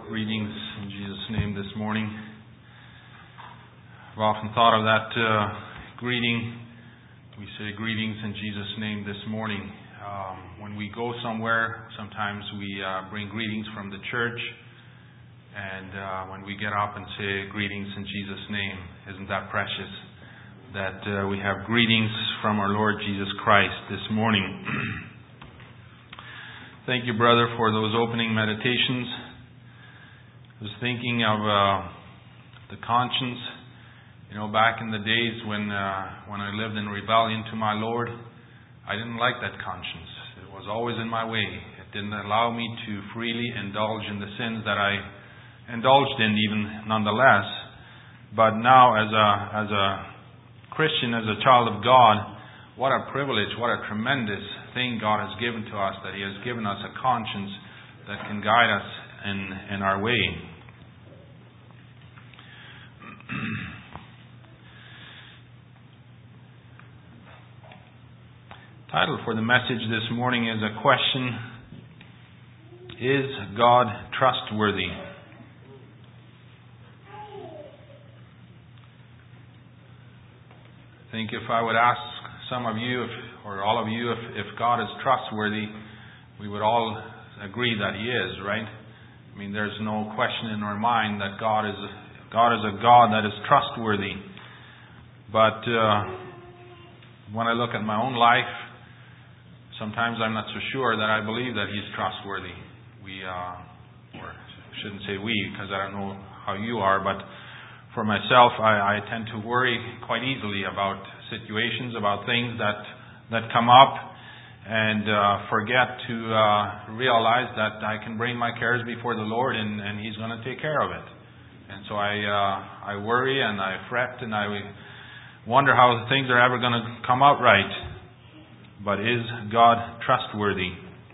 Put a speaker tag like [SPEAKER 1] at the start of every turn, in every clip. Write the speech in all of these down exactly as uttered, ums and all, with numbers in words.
[SPEAKER 1] Greetings in Jesus' name this morning. I've often thought of that uh, greeting. We say greetings in Jesus' name this morning. Um, when we go somewhere, sometimes we uh, bring greetings from the church. And uh, when we get up and say greetings in Jesus' name, isn't that precious? That uh, we have greetings from our Lord Jesus Christ this morning. Thank you, brother, for those opening meditations. I was thinking of uh, the conscience. You know, back in the days when uh, when I lived in rebellion to my Lord, I didn't like that conscience. It was always in my way. It didn't allow me to freely indulge in the sins that I indulged in, even nonetheless. But now, as a as a Christian, as a child of God, what a privilege, what a tremendous thing God has given to us, that He has given us a conscience that can guide us in, in our way. Title for the message this morning is a question: Is God trustworthy? I think if I would ask some of you, if, or all of you, if, if God is trustworthy, we would all agree that He is, right? I mean, there's no question in our mind that God is God is a God that is trustworthy. But uh, when I look at my own life, sometimes I'm not so sure that I believe that He's trustworthy. We, uh, or I shouldn't say we, because I don't know how you are, but for myself, I, I tend to worry quite easily about situations, about things that that come up, and uh, forget to uh, realize that I can bring my cares before the Lord, and, and He's going to take care of it. And so I uh, I worry and I fret and I wonder how things are ever going to come out right. But is God trustworthy?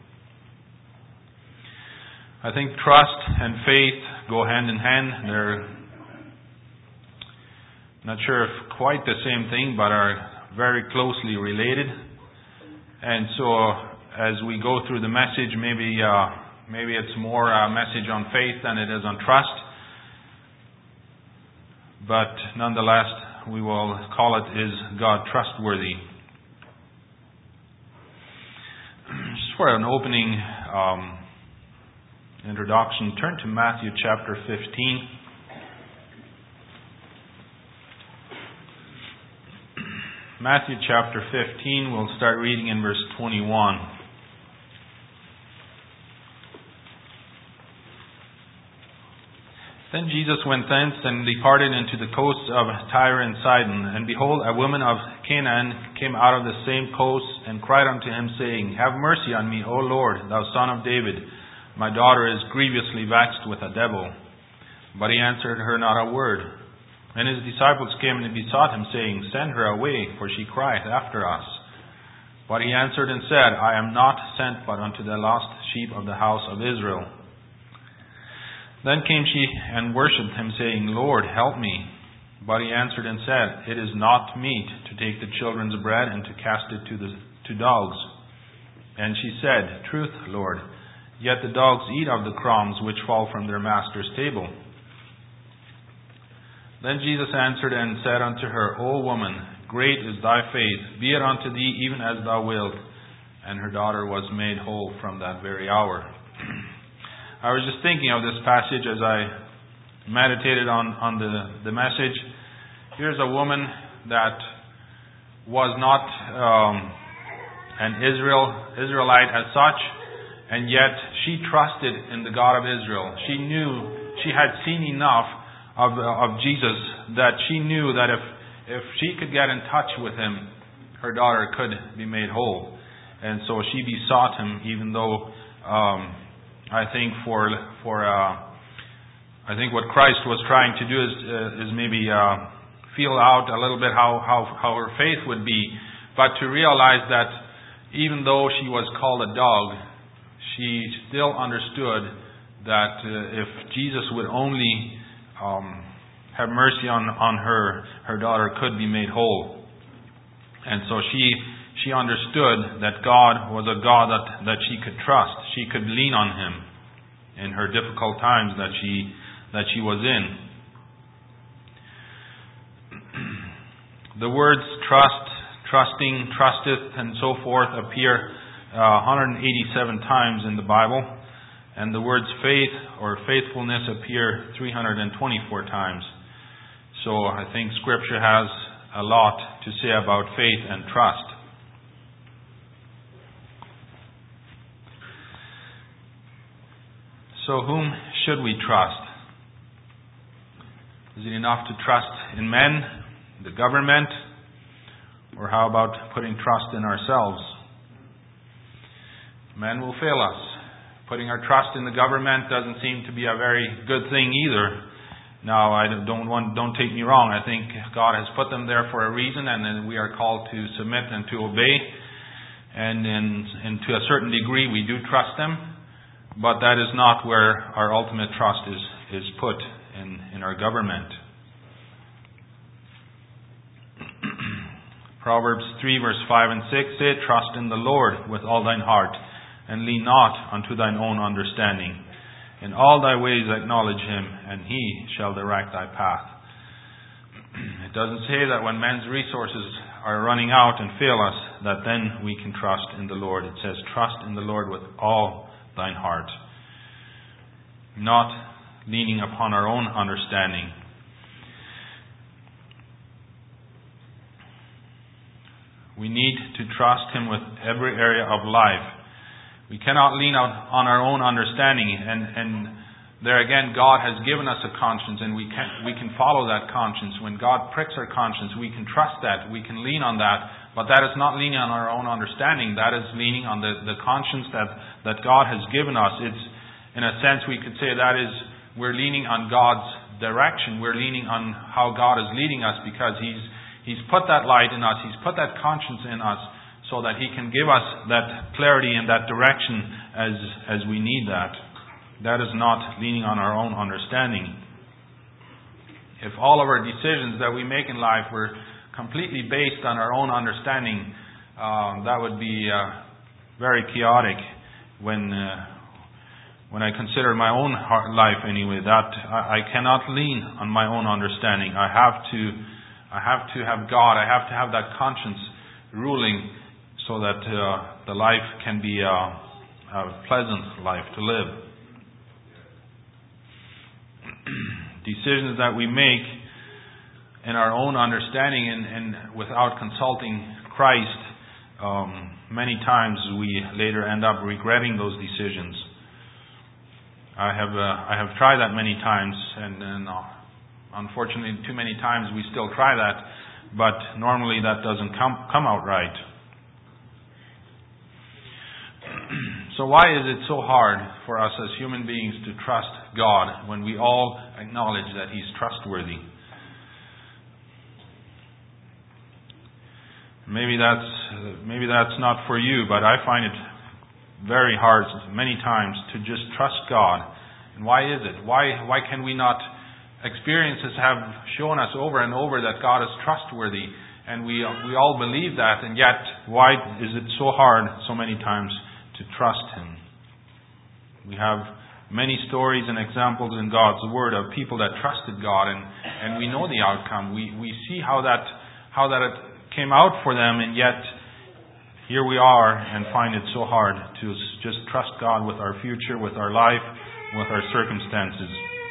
[SPEAKER 1] I think trust and faith go hand in hand. They're not sure if quite the same thing, but are very closely related. And so, as we go through the message, maybe uh, maybe it's more a message on faith than it is on trust. But nonetheless, we will call it, Is God trustworthy? Just for an opening um, introduction, turn to Matthew chapter fifteen. Matthew chapter fifteen, we'll start reading in verse twenty-one. Then Jesus went thence and departed into the coasts of Tyre and Sidon. And behold, a woman of Canaan came out of the same coast and cried unto Him, saying, Have mercy on me, O Lord, thou Son of David. My daughter is grievously vexed with a devil. But He answered her not a word. And His disciples came and besought Him, saying, Send her away, for she crieth after us. But He answered and said, I am not sent but unto the lost sheep of the house of Israel. Then came she and worshipped Him, saying, Lord, help me. But He answered and said, It is not meet to take the children's bread and to cast it to the to dogs. And she said, Truth, Lord, yet the dogs eat of the crumbs which fall from their master's table. Then Jesus answered and said unto her, O woman, great is thy faith, be it unto thee even as thou wilt. And her daughter was made whole from that very hour. I was just thinking of this passage as I meditated on, on the, the message. Here's a woman that was not um, an Israel Israelite as such, and yet she trusted in the God of Israel. She knew, she had seen enough of of Jesus that she knew that if if she could get in touch with Him, her daughter could be made whole. And so she besought Him, even though um, I think for for uh, I think what Christ was trying to do is uh, is maybe uh, feel out a little bit how, how how her faith would be, but to realize that even though she was called a dog, she still understood that uh, if Jesus would only um, have mercy on on her, her daughter could be made whole. And so she she understood that God was a God that, that she could trust. She could lean on Him. in her difficult times that she that she was in. The words trust, trusting, trusteth, and so forth appear uh, one hundred eighty-seven times in the Bible, and the words faith or faithfulness appear three hundred twenty-four times. So I think Scripture has a lot to say about faith and trust. So whom should we trust? Is it enough to trust in men, the government, or how about putting trust in ourselves? Men will fail us. Putting our trust in the government doesn't seem to be a very good thing either. Now, I don't want, don't take me wrong. I think God has put them there for a reason, and then we are called to submit and to obey. And in, in to a certain degree, we do trust them, but that is not where our ultimate trust is is put in, in our government. Proverbs three, verse five and six say, trust in the Lord with all thine heart, and lean not unto thine own understanding. In all thy ways acknowledge him, and he shall direct thy path. It doesn't say that when men's resources are running out and fail us, that then we can trust in the Lord. It says, trust in the Lord with all thine heart. Not leaning upon our own understanding. We need to trust him with every area of life. We cannot lean out on our own understanding, and, and there again, God has given us a conscience, and we can we can follow that conscience. When God pricks our conscience, we can trust that, we can lean on that, but that is not leaning on our own understanding. That is leaning on the, the conscience that, that God has given us. It's, in a sense, we could say that is, we're leaning on God's direction. We're leaning on how God is leading us, because He's He's put that light in us. He's put that conscience in us, so that He can give us that clarity and that direction as as we need that. That is not leaning on our own understanding. If all of our decisions that we make in life were completely based on our own understanding, uh, that would be uh, very chaotic. When uh, when I consider my own heart life, anyway, that I, I cannot lean on my own understanding. I have to I have to have God. I have to have that conscience ruling, so that uh, the life can be a, a pleasant life to live. Decisions that we make in our own understanding and, and without consulting Christ, um, many times we later end up regretting those decisions. I have uh, I have tried that many times, and, and uh, unfortunately, too many times we still try that, but normally that doesn't come come out right. So why is it so hard for us as human beings to trust God when we all acknowledge that He's trustworthy? Maybe that's maybe that's not for you, but I find it very hard many times to just trust God. And why is it? Why why can we not? Experiences have shown us over and over that God is trustworthy, and we we all believe that, and yet why is it so hard so many times to trust Him? We have many stories and examples in God's Word of people that trusted God, and, and we know the outcome. We we see how that how that it came out for them, and yet here we are and find it so hard to just trust God with our future, with our life, with our circumstances.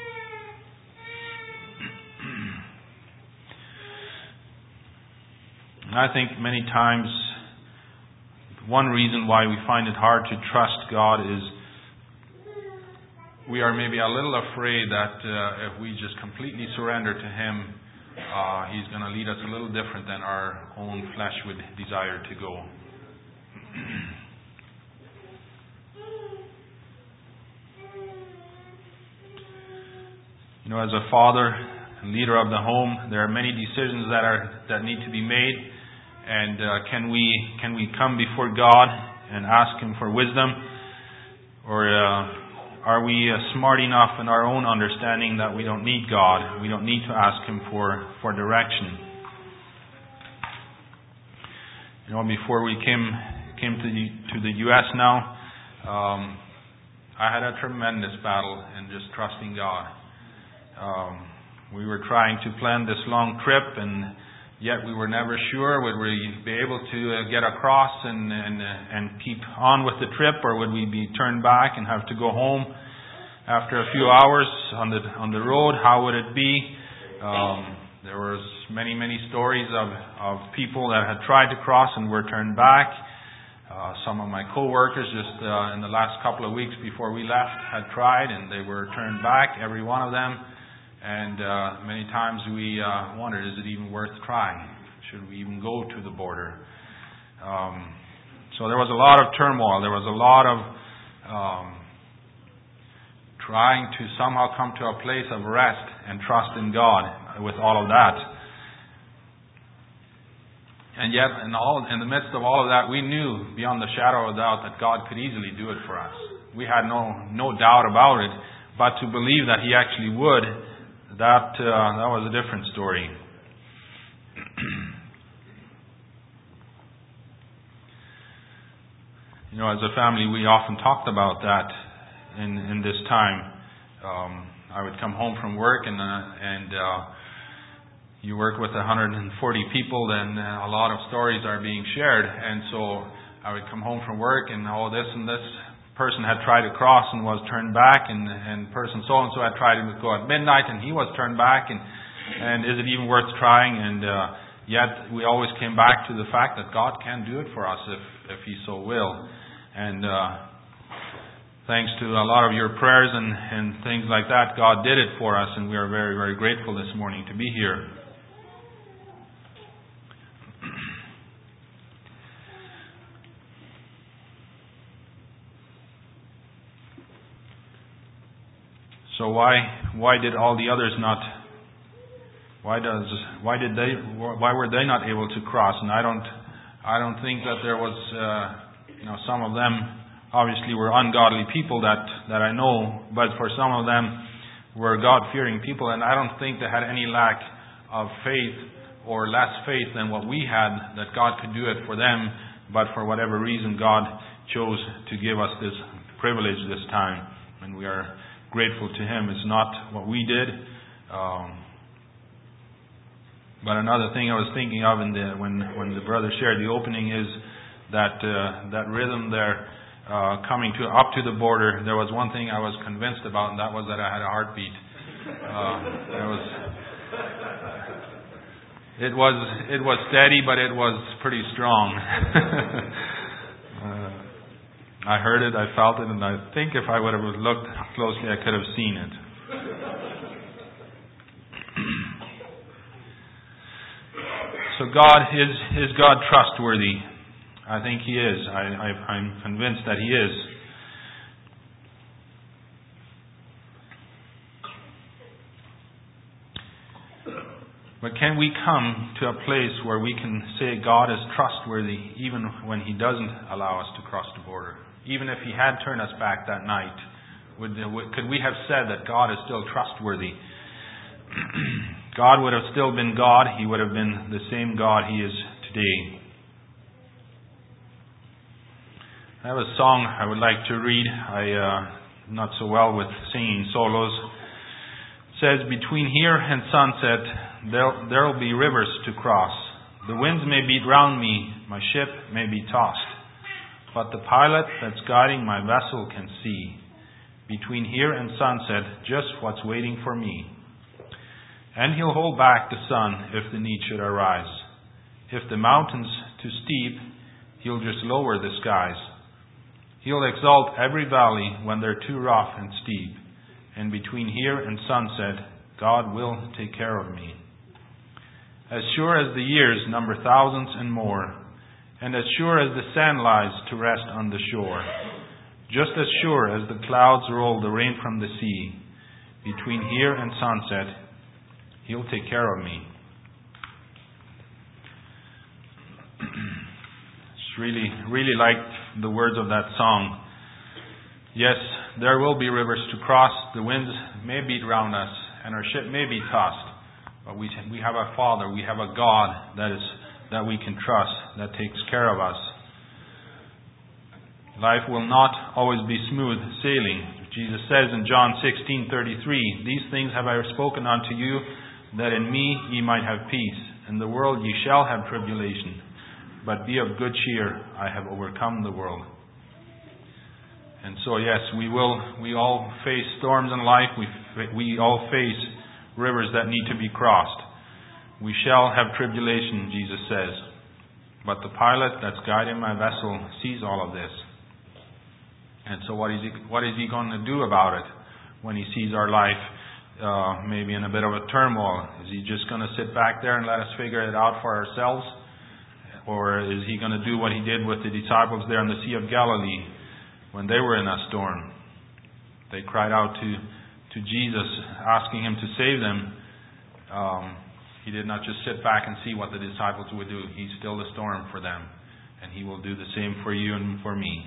[SPEAKER 1] And I think many times one reason why we find it hard to trust God is we are maybe a little afraid that uh, if we just completely surrender to Him, uh, He's going to lead us a little different than our own flesh would desire to go. You know, as a father and leader of the home, there are many decisions that are that need to be made. And uh, can we can we come before God and ask Him for wisdom, or uh, are we uh, smart enough in our own understanding that we don't need God? We don't need to ask Him for for direction. You know, before we came came to the to the U S now, um, I had a tremendous battle in just trusting God. Um, we were trying to plan this long trip, and yet we were never sure, would we be able to uh, get across and and, uh, and keep on with the trip, or would we be turned back and have to go home after a few hours on the on the road? How would it be? Um, there was many, many stories of, of people that had tried to cross and were turned back. Uh, some of my co-workers just uh, in the last couple of weeks before we left had tried, and they were turned back, every one of them. And uh, many times we uh, wondered, is it even worth trying? Should we even go to the border? Um, so there was a lot of turmoil. There was a lot of um, trying to somehow come to a place of rest and trust in God with all of that. And yet, in all in the midst of all of that, we knew beyond the shadow of a doubt that God could easily do it for us. We had no no doubt about it. But to believe that He actually would, that uh, that was a different story. You know, as a family, we often talked about that in in this time. Um, I would come home from work, and uh, and uh, you work with one hundred forty people, then uh, a lot of stories are being shared. And so I would come home from work, and oh, this and this person had tried to cross and was turned back, and and person so and so had tried to go at midnight, and he was turned back, and and is it even worth trying? And uh, yet we always came back to the fact that God can do it for us if if He so will. And uh, thanks to a lot of your prayers and and things like that, God did it for us, and we are very, very grateful this morning to be here. So why why did all the others not? Why does why did they why were they not able to cross? And I don't I don't think that there was uh, you know some of them obviously were ungodly people that that I know, but for some of them were God-fearing people, and I don't think they had any lack of faith or less faith than what we had, that God could do it for them. But for whatever reason, God chose to give us this privilege this time, and we are grateful to Him. It's not what we did. Um, but another thing I was thinking of in the, when when the brother shared the opening is that uh, that rhythm there, uh, coming to up to the border. There was one thing I was convinced about, and that was that I had a heartbeat. Uh, it was it was it was steady, but it was pretty strong. uh, I heard it, I felt it, and I think if I would have looked closely, I could have seen it. So God, is is God trustworthy? I think He is. I, I, I'm convinced that He is. But can we come to a place where we can say God is trustworthy even when He doesn't allow us to cross the border? Even if He had turned us back that night, would, could we have said that God is still trustworthy? God would have still been God. He would have been the same God He is today. I have a song I would like to read. I uh, not so well with singing solos. It says, "Between here and sunset, there there will be rivers to cross. The winds may beat round me, my ship may be tossed. But the pilot that's guiding my vessel can see, between here and sunset, just what's waiting for me. And He'll hold back the sun if the need should arise. If the mountain's too steep, He'll just lower the skies. He'll exalt every valley when they're too rough and steep. And between here and sunset, God will take care of me. As sure as the years number thousands and more, and as sure as the sand lies to rest on the shore, just as sure as the clouds roll the rain from the sea, between here and sunset, He'll take care of me." It's really, really liked the words of that song. Yes, there will be rivers to cross. The winds may beat round us, and our ship may be tossed. But we we have a Father, we have a God that is that we can trust, that takes care of us. Life will not always be smooth sailing. Jesus says in John sixteen thirty-three, "These things have I spoken unto you, that in me ye might have peace. In the world ye shall have tribulation. But be of good cheer, I have overcome the world." And so, yes, we will. We all face storms in life. We we all face rivers that need to be crossed. We shall have tribulation, Jesus says. But the pilot that's guiding my vessel sees all of this. And so what is he, what is he going to do about it when he sees our life uh, maybe in a bit of a turmoil? Is he just going to sit back there and let us figure it out for ourselves? Or is he going to do what he did with the disciples there in the Sea of Galilee when they were in a storm? They cried out to, to Jesus, asking him to save them. Um, he did not just sit back and see what the disciples would do. He stilled the storm for them. And he will do the same for you and for me.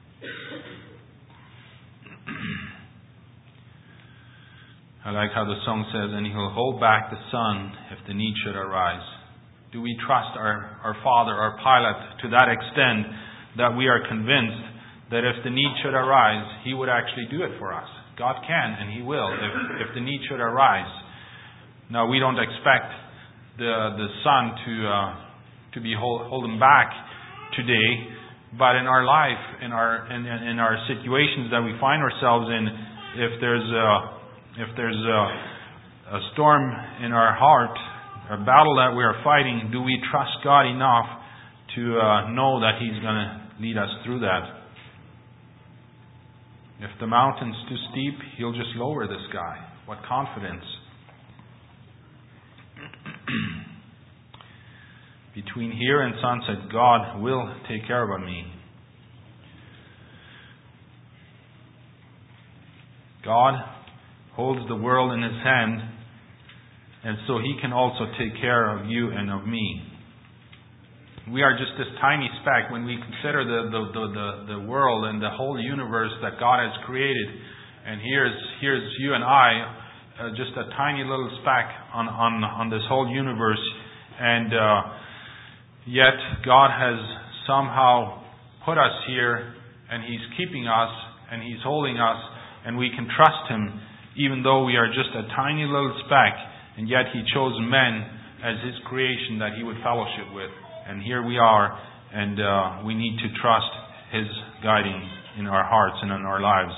[SPEAKER 1] I like how the song says, "And he'll hold back the sun if the need should arise." Do we trust our, our Father, our pilot, to that extent that we are convinced that if the need should arise, he would actually do it for us? God can and he will if, if the need should arise. Now, we don't expect the the sun to uh, to be hold, holding back today. But in our life, in our in, in our situations that we find ourselves in, if there's a, if there's a, a storm in our heart, a battle that we are fighting, do we trust God enough to uh, know that He's going to lead us through that? If the mountain's too steep, He'll just lower the sky. What confidence! Between here and sunset, God will take care of me. God holds the world in His hand, and so He can also take care of you and of me. We are just this tiny speck when we consider the, the, the, the, the world and the whole universe that God has created. And here's, here's you and I, uh, just a tiny little speck on, on, on this whole universe. And uh, Yet God has somehow put us here, and He's keeping us, and He's holding us, and we can trust Him even though we are just a tiny little speck, and yet He chose men as His creation that He would fellowship with. And here we are, and uh, we need to trust His guiding in our hearts and in our lives.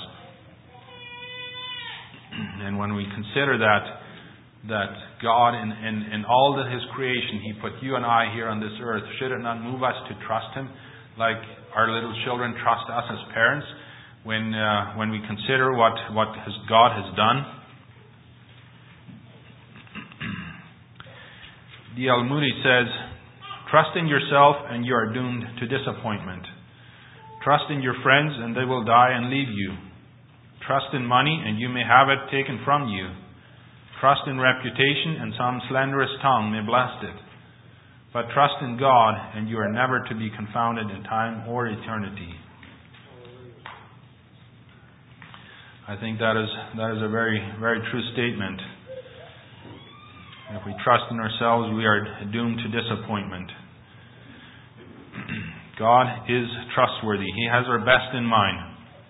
[SPEAKER 1] And when we consider that, that God, in, in, in all of His creation, He put you and I here on this earth, should it not move us to trust Him like our little children trust us as parents when uh, when we consider what, what has, God has done? D L Moody says, "Trust in yourself and you are doomed to disappointment. Trust in your friends and they will die and leave you. Trust in money and you may have it taken from you. Trust in reputation, and some slanderous tongue may blast it. But trust in God, and you are never to be confounded in time or eternity." I think that is that is a very, very true statement. If we trust in ourselves, we are doomed to disappointment. God is trustworthy. He has our best in mind.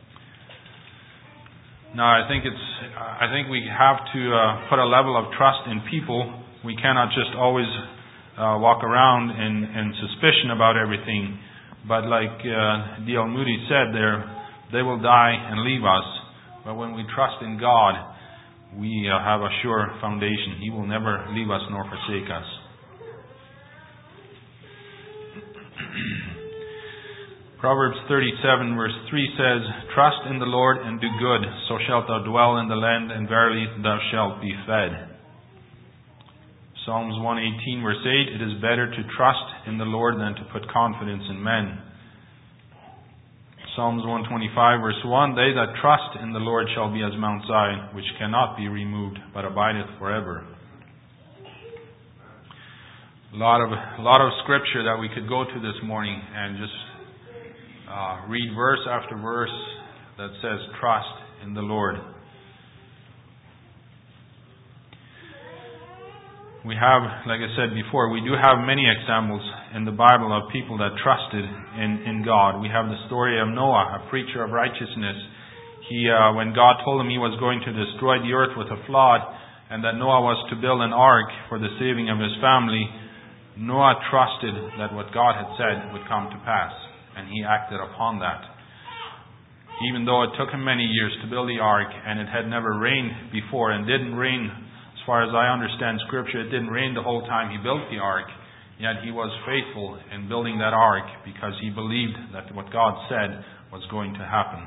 [SPEAKER 1] Now, I think it's. I think we have to uh, put a level of trust in people. We cannot just always uh, walk around in, in suspicion about everything. But like uh, D L Moody said, there they will die and leave us. But when we trust in God, we uh, have a sure foundation. He will never leave us nor forsake us. Proverbs thirty-seven verse three says, "Trust in the Lord and do good, so shalt thou dwell in the land, and verily thou shalt be fed." Psalms one eighteen verse eight, "It is better to trust in the Lord than to put confidence in men." Psalms one twenty-five verse one, "They that trust in the Lord shall be as Mount Zion, which cannot be removed, but abideth forever." A lot of, a lot of scripture that we could go to this morning and just Uh, read verse after verse that says trust in the Lord. we have, like I said before, we do have many examples in the Bible of people that trusted in, in God. We have the story of Noah, a preacher of righteousness. He, uh, when God told him he was going to destroy the earth with a flood, and that Noah was to build an ark for the saving of his family, Noah trusted that what God had said would come to pass, and he acted upon that. Even though it took him many years to build the ark, and it had never rained before, and didn't rain, as far as I understand Scripture, it didn't rain the whole time he built the ark, yet he was faithful in building that ark because he believed that what God said was going to happen.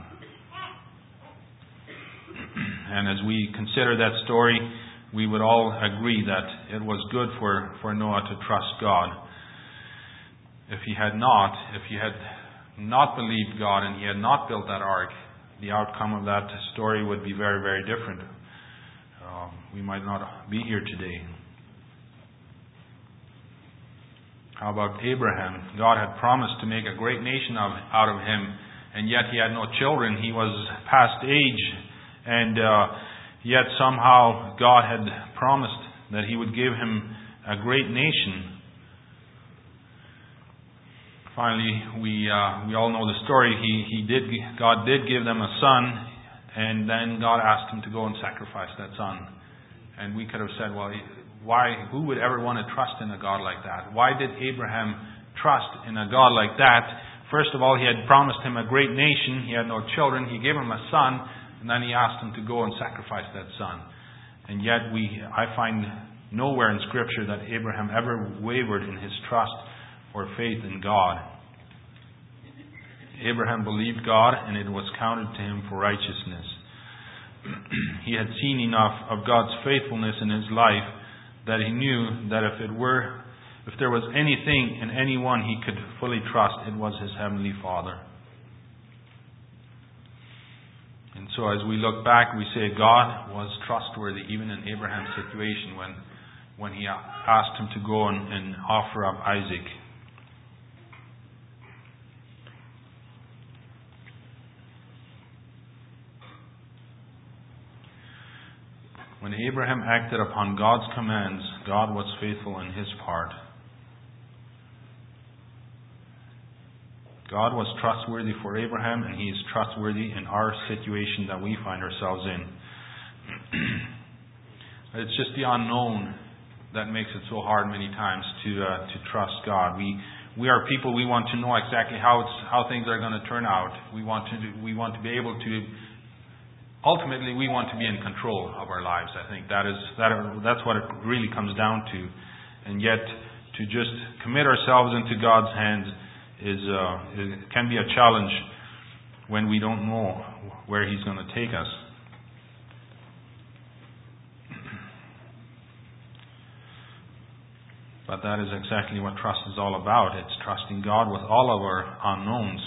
[SPEAKER 1] And as we consider that story, we would all agree that it was good for, for Noah to trust God. If he had not, if he had not believed God and he had not built that ark, the outcome of that story would be very, very different. Um, we might not be here today. How about Abraham? God had promised to make a great nation of, out of him, and yet he had no children. He was past age, and uh, yet somehow God had promised that he would give him a great nation. Finally, we uh, we all know the story. He he did God did give them a son, and then God asked him to go and sacrifice that son. And we could have said, well, why? Who would ever want to trust in a God like that? Why did Abraham trust in a God like that? First of all, he had promised him a great nation. He had no children. He gave him a son, and then he asked him to go and sacrifice that son. And yet, we I find nowhere in Scripture that Abraham ever wavered in his trust or faith in God. Abraham believed God, and it was counted to him for righteousness. He had seen enough of God's faithfulness in his life that he knew that if it were, if there was anything and anyone he could fully trust, it was his Heavenly Father. And so as we look back, we say God was trustworthy even in Abraham's situation when, when he asked him to go and, and offer up Isaac. When Abraham acted upon God's commands, God was faithful in his part. God was trustworthy for Abraham, and he is trustworthy in our situation that we find ourselves in. It's just the unknown that makes it so hard many times to uh, to trust God. We we are people. We want to know exactly how it's how things are going to turn out. We want to do, we want to be able to. Ultimately, we want to be in control of our lives. I think that is that that's what it really comes down to. And yet, to just commit ourselves into God's hands is uh, it can be a challenge when we don't know where He's going to take us. But that is exactly what trust is all about. It's trusting God with all of our unknowns.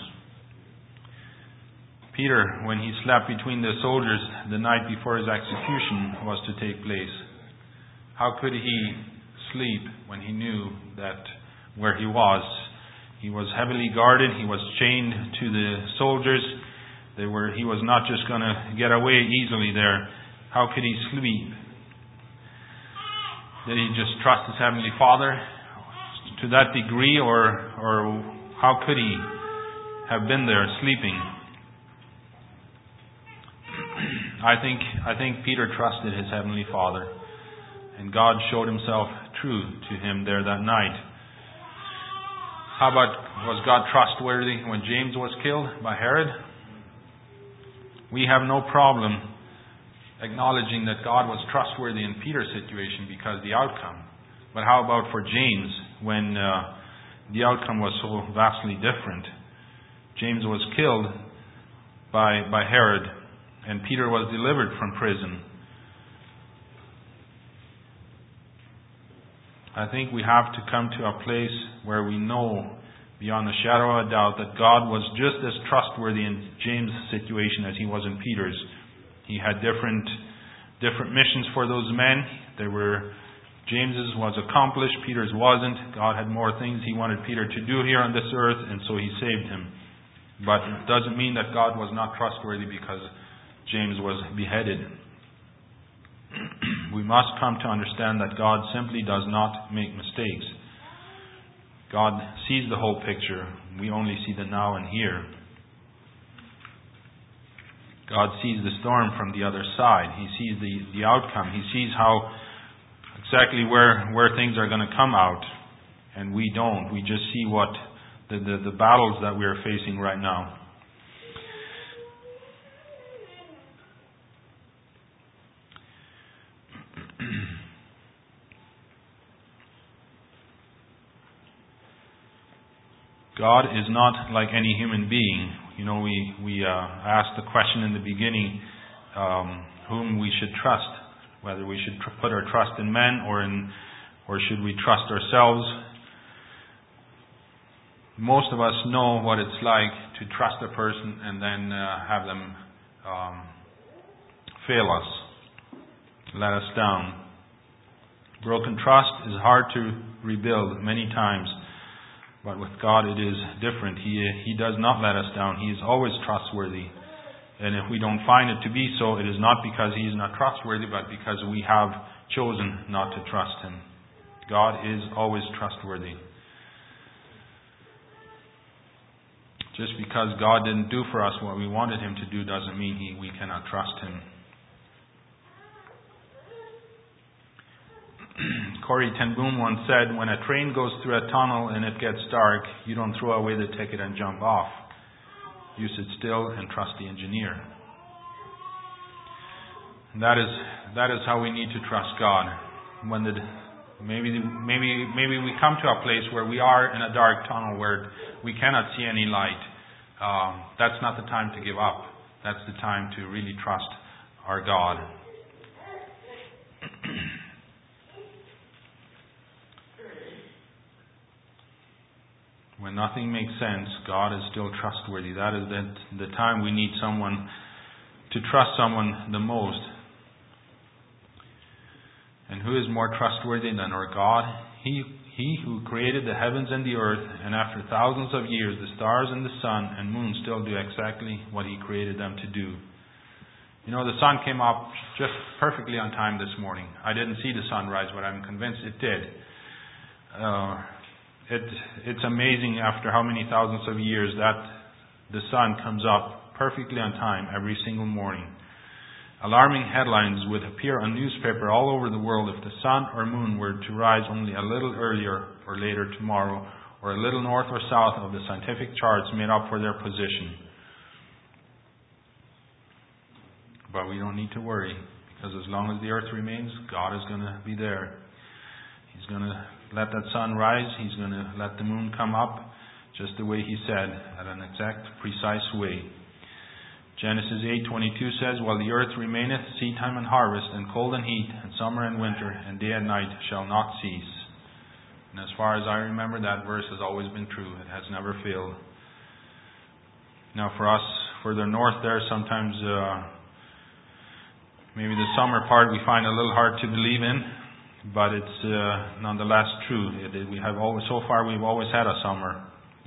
[SPEAKER 1] Peter, when he slept between the soldiers the night before his execution was to take place, how could he sleep when he knew that where he was? He was heavily guarded. He was chained to the soldiers. They were. He was not just going to get away easily there. How could he sleep? Did he just trust his Heavenly Father to that degree, or or how could he have been there sleeping? I think I think Peter trusted his Heavenly Father, and God showed Himself true to him there that night. How about, was God trustworthy when James was killed by Herod? We have no problem acknowledging that God was trustworthy in Peter's situation because of the outcome. But how about for James when uh, the outcome was so vastly different? James was killed by by Herod, and Peter was delivered from prison. I think we have to come to a place where we know beyond a shadow of a doubt that God was just as trustworthy in James' situation as He was in Peter's. He had different different missions for those men. They were James's was accomplished, Peter's wasn't. God had more things He wanted Peter to do here on this earth, and so He saved him. But it doesn't mean that God was not trustworthy because James was beheaded. We must come to understand that God simply does not make mistakes. God sees the whole picture. We only see the now and here. God sees the storm from the other side. He sees the, the outcome. He sees how exactly where where things are going to come out. And we don't. We just see what the, the, the battles that we are facing right now. God is not like any human being. You know, we, we uh, asked the question in the beginning, um, whom we should trust, whether we should tr- put our trust in men or in, or should we trust ourselves. Most of us know what it's like to trust a person and then uh, have them um, fail us, let us down. Broken trust is hard to rebuild many times. But with God it is different. He He does not let us down. He is always trustworthy. And if we don't find it to be so, it is not because He is not trustworthy, but because we have chosen not to trust Him. God is always trustworthy. Just because God didn't do for us what we wanted Him to do doesn't mean he, we cannot trust Him. Corrie ten Boom once said, when a train goes through a tunnel and it gets dark, you don't throw away the ticket and jump off. You sit still and trust the engineer. And that is that is how we need to trust God. When the maybe maybe maybe we come to a place where we are in a dark tunnel where we cannot see any light. Um, that's not the time to give up. That's the time to really trust our God. When nothing makes sense, God is still trustworthy. That is the, the time we need someone to trust someone the most. And who is more trustworthy than our God? He, he who created the heavens and the earth, and after thousands of years, the stars and the sun and moon still do exactly what He created them to do. You know, the sun came up just perfectly on time this morning. I didn't see the sunrise, but I'm convinced it did. Uh, It, it's amazing after how many thousands of years that the sun comes up perfectly on time every single morning. Alarming headlines would appear on newspaper all over the world if the sun or moon were to rise only a little earlier or later tomorrow, or a little north or south of the scientific charts made up for their position. But we don't need to worry, because as long as the earth remains, God is going to be there. He's going to let that sun rise. He's going to let the moon come up just the way He said, at an exact, precise way. Genesis eight twenty-two says, while the earth remaineth, seedtime and harvest, and cold and heat, and summer and winter, and day and night shall not cease. And as far as I remember, that verse has always been true. It has never failed. Now for us, further north there, sometimes uh, maybe the summer part we find a little hard to believe in. But it's uh, nonetheless true. It, it, we have always, so far, we've always had a summer.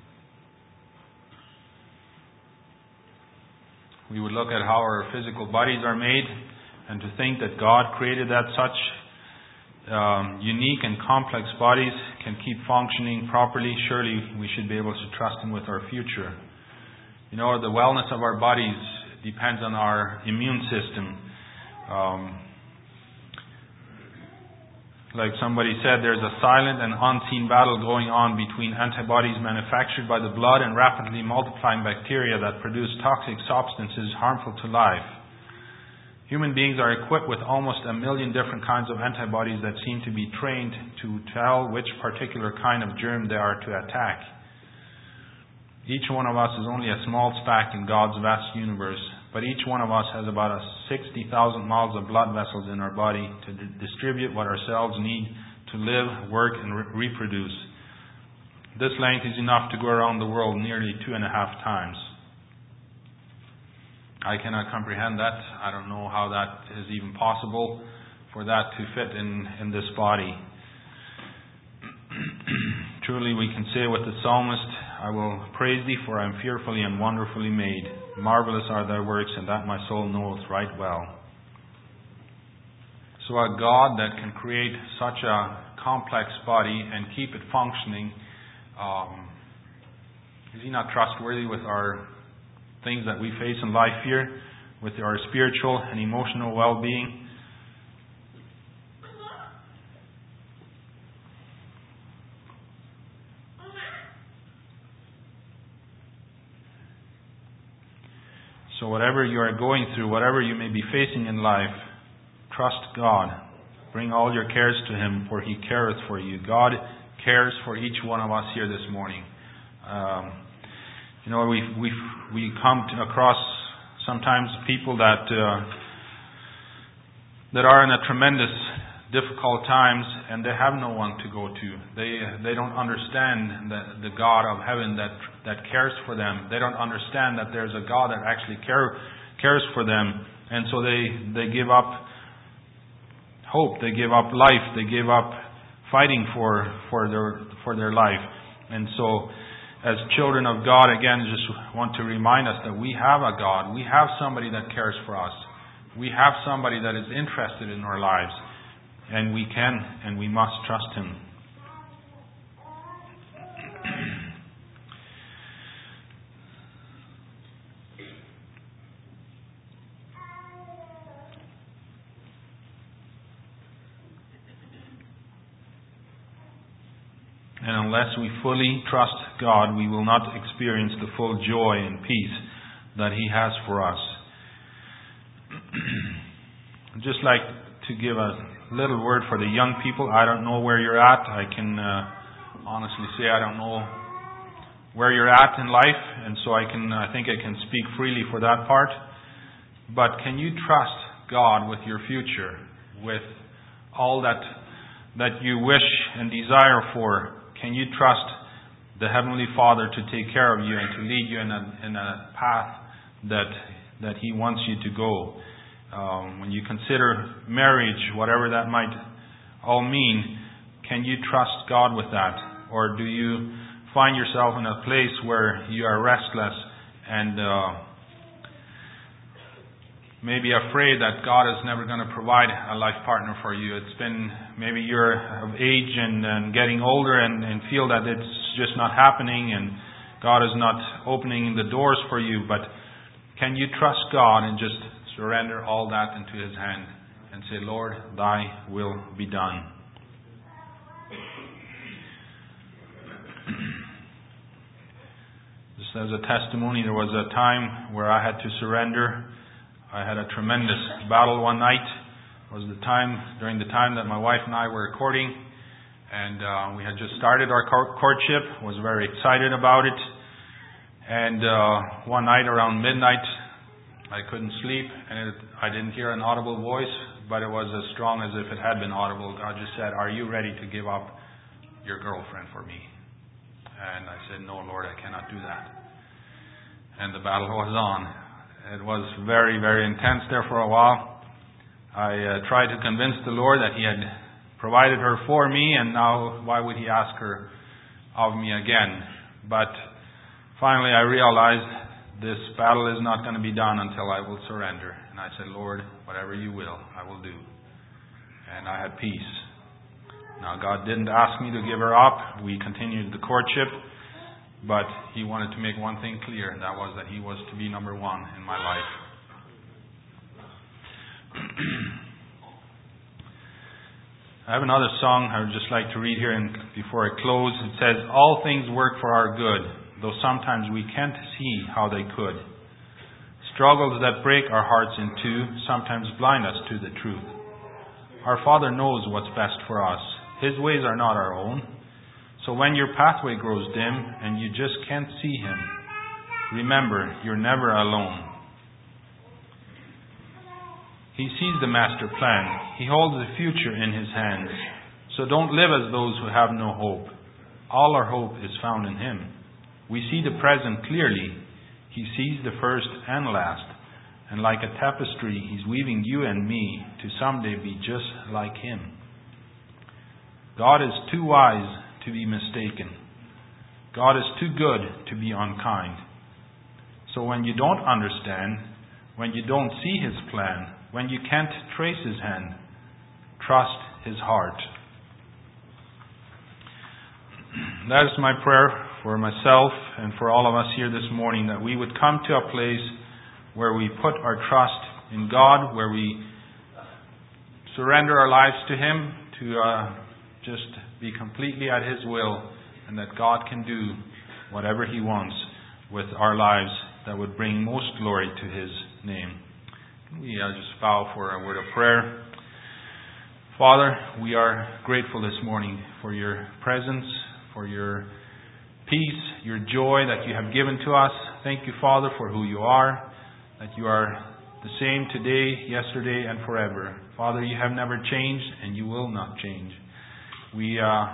[SPEAKER 1] We would look at how our physical bodies are made, and to think that God created that such um, unique and complex bodies can keep functioning properly. Surely we should be able to trust Him with our future. You know, the wellness of our bodies depends on our immune system. Um, Like somebody said, there's a silent and unseen battle going on between antibodies manufactured by the blood and rapidly multiplying bacteria that produce toxic substances harmful to life. Human beings are equipped with almost a million different kinds of antibodies that seem to be trained to tell which particular kind of germ they are to attack. Each one of us is only a small speck in God's vast universe, but each one of us has about sixty thousand miles of blood vessels in our body to d- distribute what our cells need to live, work, and re- reproduce. This length is enough to go around the world nearly two and a half times. I cannot comprehend that. I don't know how that is even possible for that to fit in, in this body. Truly we can say with the psalmist, I will praise Thee, for I am fearfully and wonderfully made. Marvelous are Thy works, and that my soul knoweth right well. So a God that can create such a complex body and keep it functioning, um, is He not trustworthy with our things that we face in life here, with our spiritual and emotional well-being? So whatever you are going through, whatever you may be facing in life, trust God. Bring all your cares to Him, for He careth for you. God cares for each one of us here this morning. Um, you know, we we we come to, across sometimes people that uh, that are in a tremendous difficult times, and they have no one to go to. They they don't understand the the God of heaven that that cares for them. They don't understand that there's a God that actually care, cares for them, and so they they give up hope. They give up life. They give up fighting for for their for their life. And so, as children of God, again, just want to remind us that we have a God. We have somebody that cares for us. We have somebody that is interested in our lives. And we can and we must trust Him. And unless we fully trust God, we will not experience the full joy and peace that He has for us. I'd just like to give a little word for the young people. I don't know where you're at. I can uh, honestly say I don't know where you're at in life, and so I can I think I can speak freely for that part. But can you trust God with your future, with all that that you wish and desire for? Can you trust the Heavenly Father to take care of you and to lead you in a in a path that that He wants you to go? Um, when you consider marriage, whatever that might all mean, can you trust God with that? Or do you find yourself in a place where you are restless and uh, maybe afraid that God is never going to provide a life partner for you? It's been, maybe you're of age and, and getting older and, and feel that it's just not happening and God is not opening the doors for you. But can you trust God and just surrender all that into His hand and say, Lord, Thy will be done. Just as a testimony, there was a time where I had to surrender. I had a tremendous battle one night. It was the time, during the time that my wife and I were courting, and uh, we had just started our courtship. Was very excited about it. And uh, one night around midnight, I couldn't sleep, and it, I didn't hear an audible voice, but it was as strong as if it had been audible. God just said, "Are you ready to give up your girlfriend for me?" And I said, "No, Lord, I cannot do that." And the battle was on. It was very, very intense there for a while. I uh, tried to convince the Lord that He had provided her for me, and now why would He ask her of me again? But finally I realized this battle is not going to be done until I will surrender. And I said, Lord, whatever You will, I will do. And I had peace. Now, God didn't ask me to give her up. We continued the courtship. But He wanted to make one thing clear, and that was that He was to be number one in my life. I have another song I would just like to read here and before I close. It says, all things work for our good, though sometimes we can't see how they could. Struggles that break our hearts in two sometimes blind us to the truth. Our Father knows what's best for us. His ways are not our own. So when your pathway grows dim and you just can't see Him, remember, you're never alone. He sees the master plan. He holds the future in His hands. So don't live as those who have no hope. All our hope is found in Him. We see the present clearly. He sees the first and last. And like a tapestry, He's weaving you and me to someday be just like Him. God is too wise to be mistaken. God is too good to be unkind. So when you don't understand, when you don't see His plan, when you can't trace His hand, trust his heart. That is my prayer for myself and for all of us here this morning, that we would come to a place where we put our trust in God, where we surrender our lives to him to uh, just be completely at his will, and that God can do whatever he wants with our lives that would bring most glory to his name. We uh, just bow for a word of prayer. Father, we are grateful this morning for your presence, for your peace, your joy that you have given to us. Thank you, Father, for who you are, that you are the same today, yesterday, and forever. Father, you have never changed, and you will not change. We uh,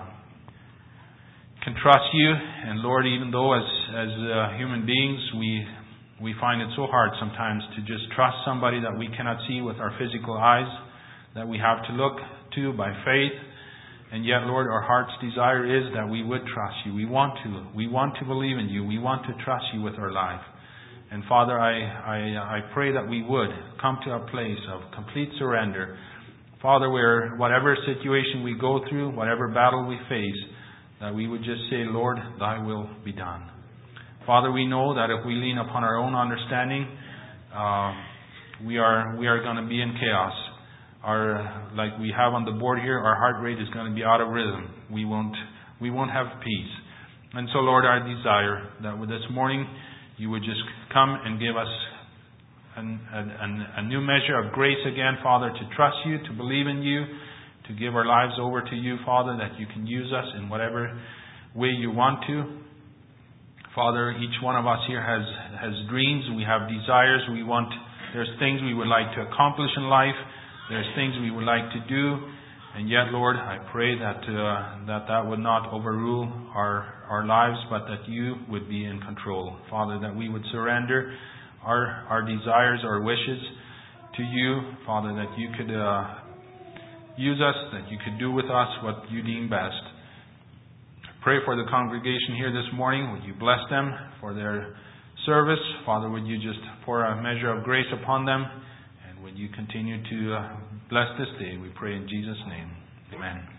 [SPEAKER 1] can trust you, and Lord, even though as as uh, human beings we we find it so hard sometimes to just trust somebody that we cannot see with our physical eyes, that we have to look to by faith. And yet, Lord, our heart's desire is that we would trust you. We want to. We want to believe in you. We want to trust you with our life. And Father, I, I, I pray that we would come to a place of complete surrender. Father, where whatever situation we go through, whatever battle we face, that we would just say, Lord, thy will be done. Father, we know that if we lean upon our own understanding, uh, we are we are going to be in chaos. Our, like we have on the board here, our heart rate is going to be out of rhythm. We won't we won't have peace. And so, Lord, our desire that with this morning you would just come and give us an, an, a new measure of grace again, Father, to trust you, to believe in you, to give our lives over to you, Father, that you can use us in whatever way you want to. Father, each one of us here has has dreams. We have desires. We want. There's things we would like to accomplish in life. There's things we would like to do, and yet, Lord, I pray that uh, that that would not overrule our our lives, but that you would be in control, Father. That we would surrender our our desires, our wishes to you, Father. That you could uh, use us, that you could do with us what you deem best. Pray for the congregation here this morning. Would you bless them for their service, Father? Would you just pour a measure of grace upon them? Would you continue to uh, bless this day? We pray in Jesus' name. Amen.